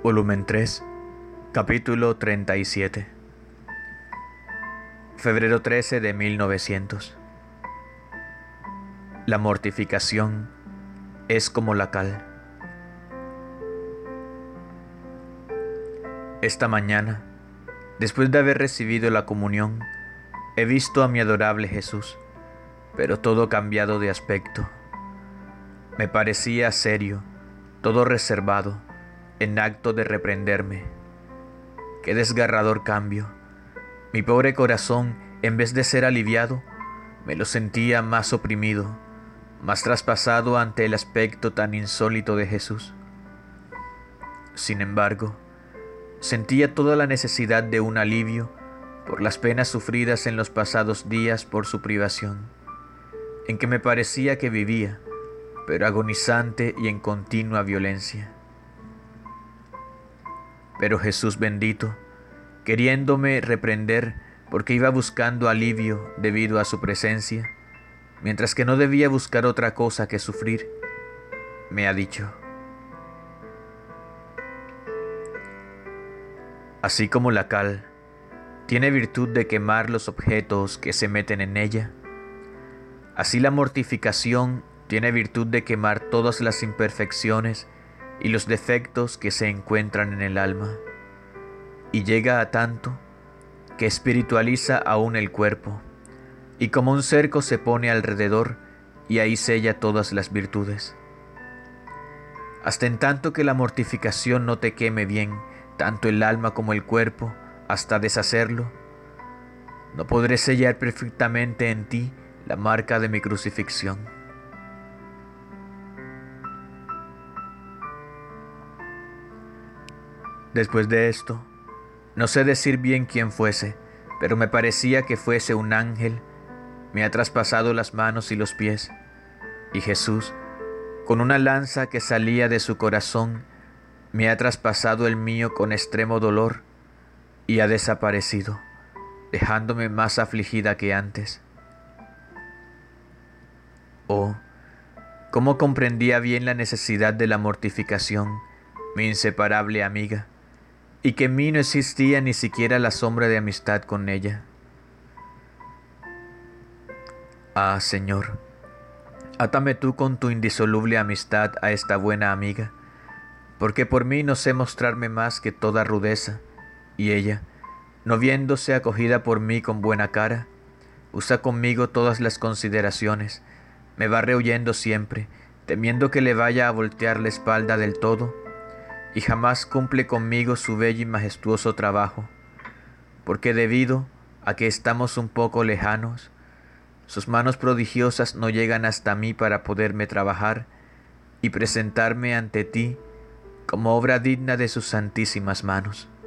Volumen 3, capítulo 37. Febrero 13 de 1900. La mortificación es como la cal. Esta mañana, después de haber recibido la comunión, he visto a mi adorable Jesús, pero todo cambiado de aspecto. Me parecía serio, todo reservado, en acto de reprenderme. Qué desgarrador cambio. Mi pobre corazón, en vez de ser aliviado, me lo sentía más oprimido, más traspasado ante el aspecto tan insólito de Jesús. Sin embargo, sentía toda la necesidad de un alivio por las penas sufridas en los pasados días por su privación, en que me parecía que vivía, pero agonizante y en continua violencia. Pero Jesús bendito, queriéndome reprender porque iba buscando alivio debido a su presencia, mientras que no debía buscar otra cosa que sufrir, me ha dicho: así como la cal tiene virtud de quemar los objetos que se meten en ella, así la mortificación tiene virtud de quemar todas las imperfecciones y los defectos que se encuentran en el alma, y llega a tanto que espiritualiza aún el cuerpo, y como un cerco se pone alrededor y ahí sella todas las virtudes. Hasta en tanto que la mortificación no te queme bien tanto el alma como el cuerpo hasta deshacerlo, no podré sellar perfectamente en ti la marca de mi crucifixión. Después de esto, no sé decir bien quién fuese, pero me parecía que fuese un ángel. Me ha traspasado las manos y los pies, y Jesús, con una lanza que salía de su corazón, me ha traspasado el mío con extremo dolor, y ha desaparecido, dejándome más afligida que antes. Oh, cómo comprendía bien la necesidad de la mortificación, mi inseparable amiga, y que en mí no existía ni siquiera la sombra de amistad con ella. Ah, Señor, átame tú con tu indisoluble amistad a esta buena amiga, porque por mí no sé mostrarme más que toda rudeza, y ella, no viéndose acogida por mí con buena cara, usa conmigo todas las consideraciones, me va rehuyendo siempre, temiendo que le vaya a voltear la espalda del todo, y jamás cumple conmigo su bello y majestuoso trabajo, porque debido a que estamos un poco lejanos, sus manos prodigiosas no llegan hasta mí para poderme trabajar y presentarme ante ti como obra digna de sus santísimas manos.